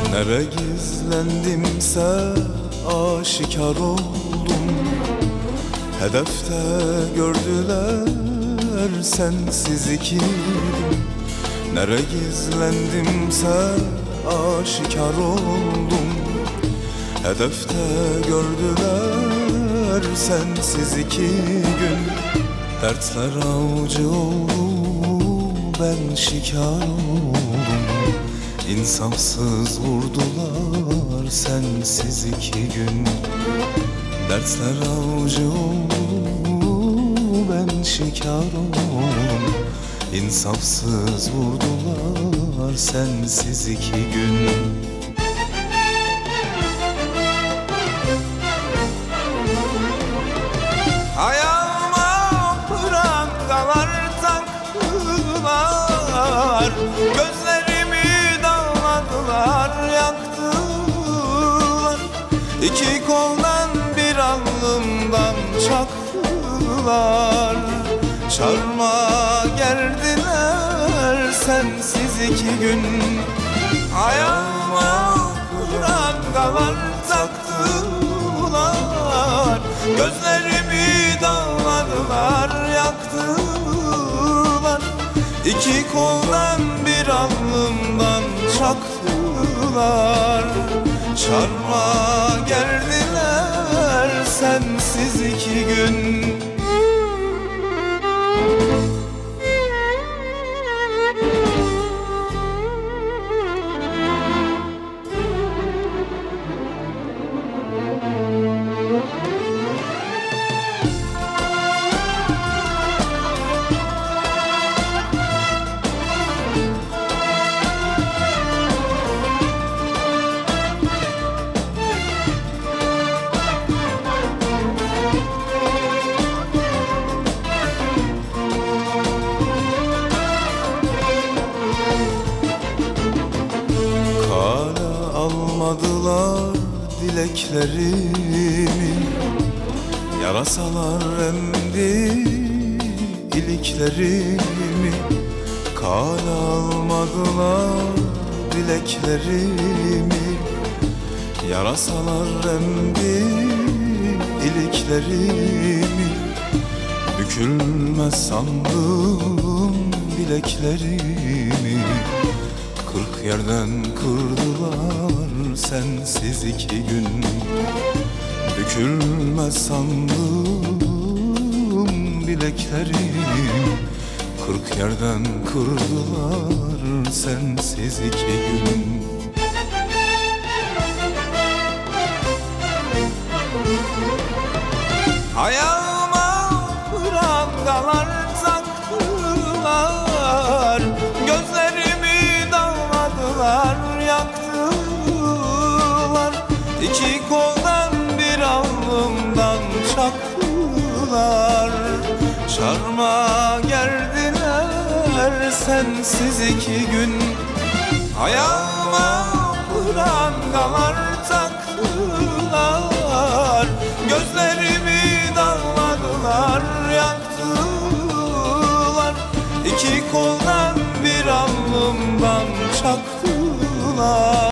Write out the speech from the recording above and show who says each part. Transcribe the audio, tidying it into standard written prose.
Speaker 1: Nere gizlendimse aşikar oldum. Hedefte gördüler sensiz ikiydim. Nere gizlendimse aşikar oldum. Hedefte gördüler sensiz iki gün. Dertler avcı oldu, ben şikar oldum. İnsafsız vurdular sensiz iki gün. Dertler avcı oldu, ben şikar oldum. İnsafsız vurdular sensiz iki gün.
Speaker 2: Ayağıma prangalar taktılar, gözlerimi dağladılar, yaktılar. İki koldan bir alnımdan çaktılar. Çarmıha gerdiler sensiz iki gün. Ayağıma prangalar taktılar, gözlerimi dağladılar, yaktılar. İki koldan bir alnımdan çaktılar. Çarmıha gerdiler sensiz iki gün.
Speaker 1: Almadılar dileklerimi, yarasalar emdi iliklerimi. Kale almadılar dileklerimi, yarasalar emdi iliklerimi. Bükülmez sandım bileklerimi, 40 yerden kırdılar sensiz iki gün. Bükülmez sandım bileklerim, 40 yerden kırdılar sensiz iki gün.
Speaker 2: Ayağıma prangalar taktılar, gözlerimi dağladılar, yaktılar. İki koldan bir alnımdan çaktılar. Çarmıha gerdiler sensiz iki gün. Ayağıma prangalar